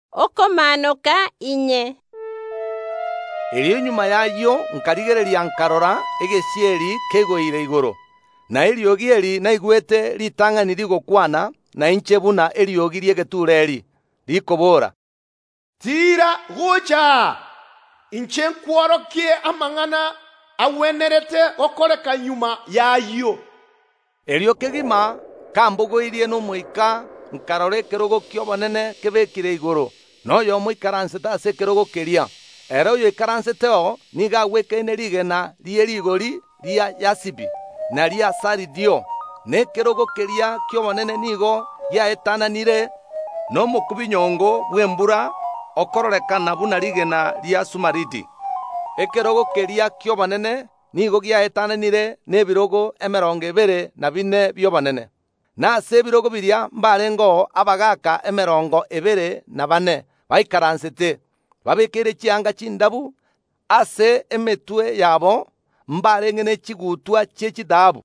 okomanoka inye. Elio nyuma yayo nkarigereria nkarora egesieri kegoire igoro. Na eriogi eri naigwete ritang'ani rigokwana na inche buna eriogi riegetureri rikobora. Tira gocha! Inche nkworokie amang'ana awenerete okoreka nyuma yayo. Erio kegima kambogoirie n'omoika nkarora ekerogo kiobonene kebekire igoro. Noyo omoikaransete ase ekerogo keria. Ere oyo ikaransete niga agwekaine rigena rie rigori ria yasipi na ria saridio. Nekerogo keria kiobonene nigo giaetananire n'omokubi nyongo bw'embura okororekana buna rigena ria sumaridi. Ekerogo keria kiobonene nigo giaetananire n'ebirogo 24 biobonene. Na ase ebirogo biria mbarengo abagaka 24 baikaransete babekere chianga chindabu ase emetwe yabo mbareng'ene chigutwa chiechidabu.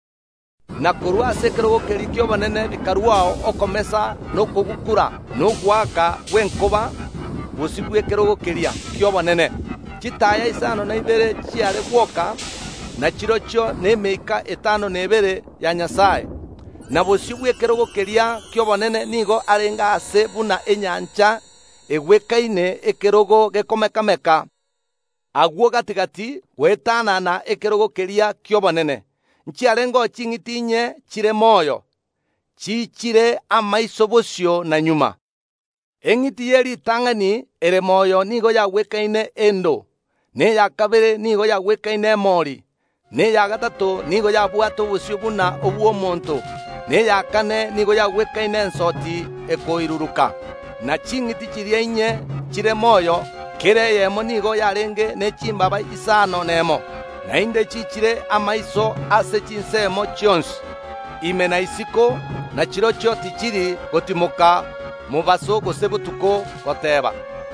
Na korwa ase ekerogo keria kiobonene bikaruao okomesa n'okogukura n'ogwaka bw'enkoba bosi bw'ekerogo keria kiobonene. Chitaya 5 chiare gwoka na chirochio n'emeika 5 ya Nyasaye. Na bosi bw'ekerogo keria kiobonene nigo arenga ase buna enyancha egwekaine ekerogo gekomekameka. Agwo gatigati gwetanana ekerogo keria kiobonene. Nchiarengo ching'iti inye chire moyo chichire amaiso bosio na nyuma. Eng'iti yeri tang'ani ere moyo nigo yagwekaine endo. Ne ya kabere nigo yagwekaine emori. Ne ya gatatu nigo yabwate obosio buna obw'omonto. Ne ya kane nigo yagwekaine ensoti ekoiruruka. Na ching'iti chiria inye chire moyo kere yemo nigo yarenge ne chimbaba 5 nainde chichire amaiso ase chinsemo chionsi. Ime na isiko na chirochio tichiri gotimoka mubaso gose butuko goteba.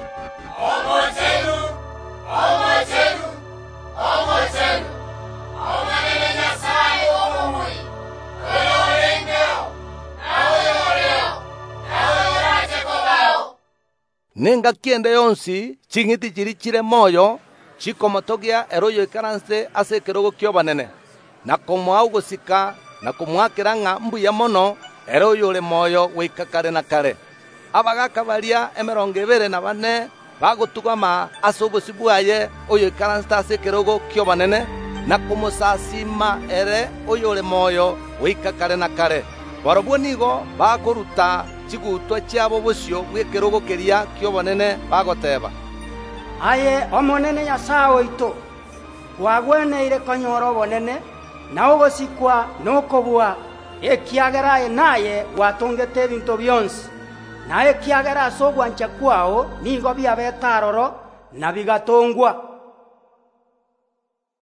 Omochenu, omochenu, omochenu, omanene Nyasaye omomoi, oyorengeo, naoyoreo, naoyorache kobao. Nenga kiende yonsi ching'iti chiri chire moyo chikomotogia eroyo ikaranse ase ekerogo kiobonene na komoa ugosika na komwakera ng'a mbuya mono eroyo ore moyo goika kare na kare. Abagaka baria 24 bagotugama ase obosi bwaye oyo ikaranse ase ekerogo kiobonene na komosasima ere oyo ore moyo goika kare na kare. Barobwo nigo bakoruta chigutwa chiabo bosio bw'ekerogo keria kiobonene bagoteba. Aye omonene Nyasaye oito gwagweneire konyora obonene na ogosikwa n'okobua ekiagera aye naye gwatongete ebinto bionsi na ekiagera ase ogwancha kwao nigo biabeta aroro na bigatongwa.